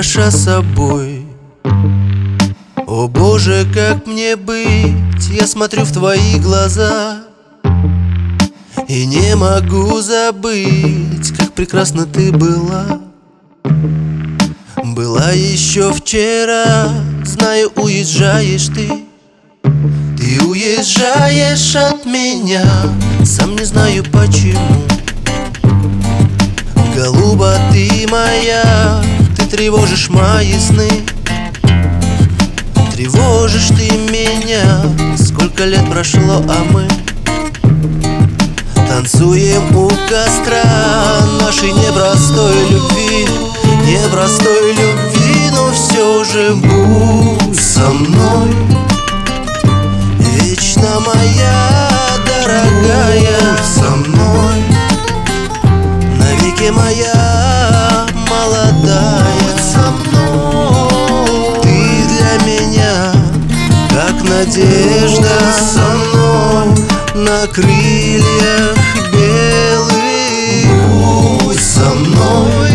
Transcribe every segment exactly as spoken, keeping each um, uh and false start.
хороша собой. О Боже, как мне быть? Я смотрю в твои глаза и не могу забыть, как прекрасна ты была. Была еще вчера, знаю, уезжаешь ты. Ты уезжаешь от меня, сам не знаю почему. Голуба ты моя, ты тревожишь мои сны. Тревожишь ты меня, сколько лет прошло, а мы танцуем у костра нашей непростой любви. Непростой любви, но все же будь со мной. Вечно моя дорогая, будь со мной. Навеки моя молодая, будь со мной. Ты для меня как надежда, будь со мной. На крыльях белых, будь со мной.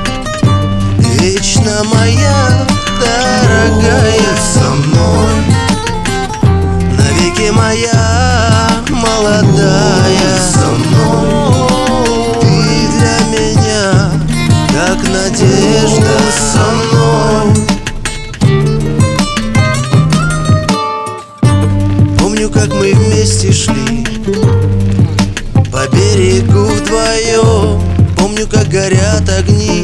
Вечно моя дорогая, будь со мной. Навеки моя молодая, будь со мной. Ты для меня как надежда, со мной. Помню, как мы вместе шли по берегу вдвоем. Помню, как горят огни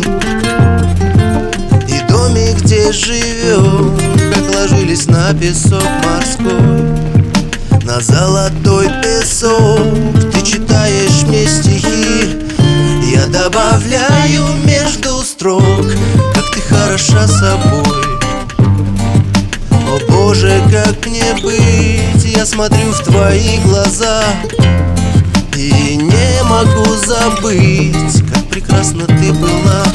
и домик, где живем. Как ложились на песок морской, на золотой песок. Ты читаешь мне стихи, я добавляю между строк, как ты хороша собой. О Боже, как мне быть? Я смотрю в твои глаза и не могу забыть, как прекрасна ты была.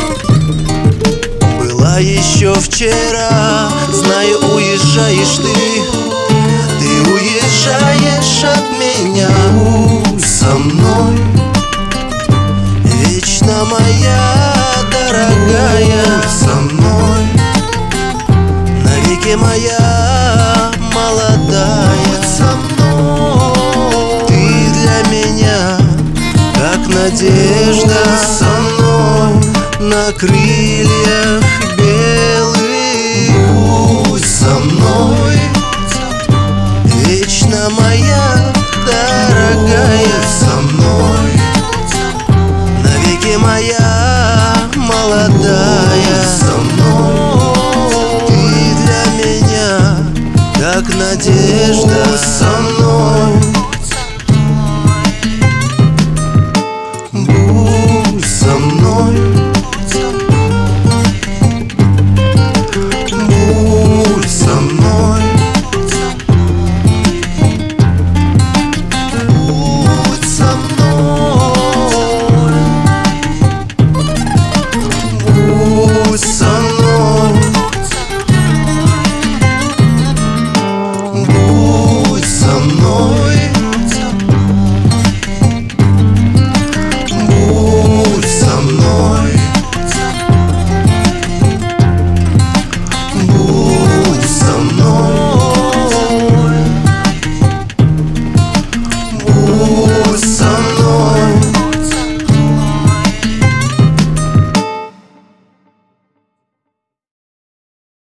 Была еще вчера, знаю, уезжаешь ты. Ты уезжаешь от меня, будь со мной. Вечно моя дорогая, будь со мной. Навеки моя молодая, будь со мной. Ты для меня как надежда, будь со мной. На крыльях белых, будь со мной. Вечно моя дорогая, будь со мной. Навеки моя молодая, будь со мной. Ты для меня как надежда, будь со мной.